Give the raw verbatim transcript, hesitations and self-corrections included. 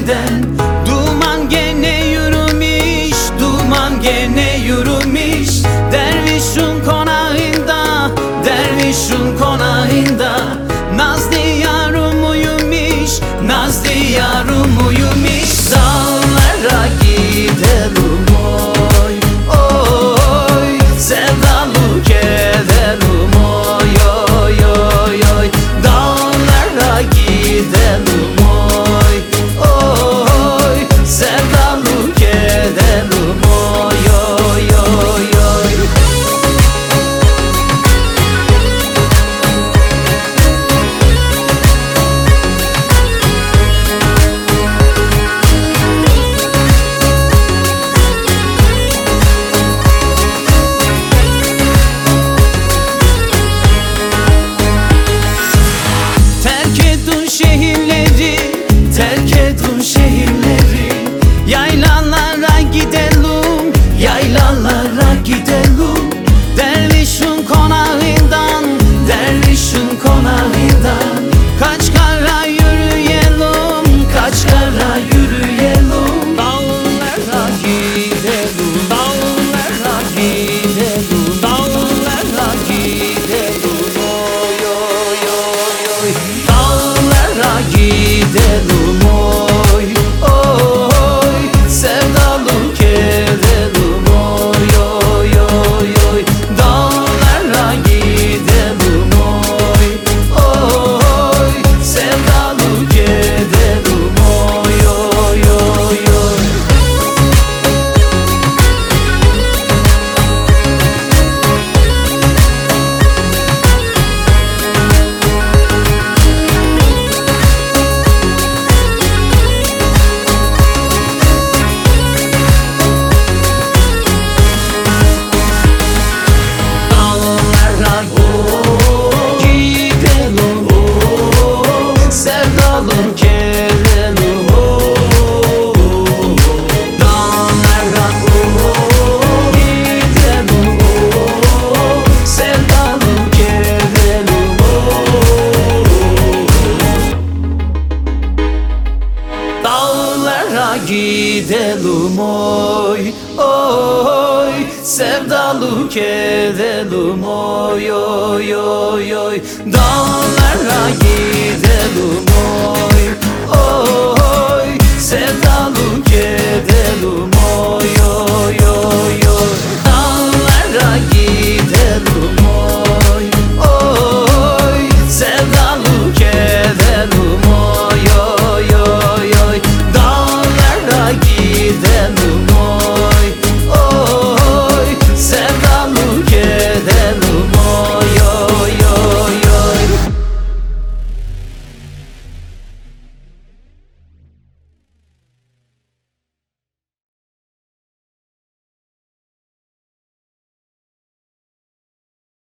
giden. Duman gene yürümüş, duman gene yürümüş. Dervişin konağında, dervişin konağında. Nazlı yarım uyumuş, nazlı yarım uyumuş. Dağlara gidelim oy, oy. Sevdalı gidelim oy, oy, oy, oy. Dağlara gidelim oy, oy. Sevdalı gidelim oy, oy, oy, oy. Terk edin şehirleri, terk edin şehirleri. Yaylalara gidelim, yaylalara gidelim. Dervişin konağından, dervişin konağından. Kaç kara yürüyelim, kaç kara yürüyelim. Dağlara gidelim, dağlara gidelim, dağlara gidelim. Oy, oy, oy, oy. Dağlara gidelim oy, oy. Sevdalı gidelim oy, oy, oy, oy. Dağlara gidelim oy, oy. Sevdalı gidelim oy, oy, oy, oy. Dağlara gidelim oy, sevdalım gidelim oy. Dağlara gidelim oy, sevdalım gidelim oy. Dağlara gidelim oy, oy. Sevdalı gidelim oy, oy, oy, oy. Dağlara gidelim oy, oy.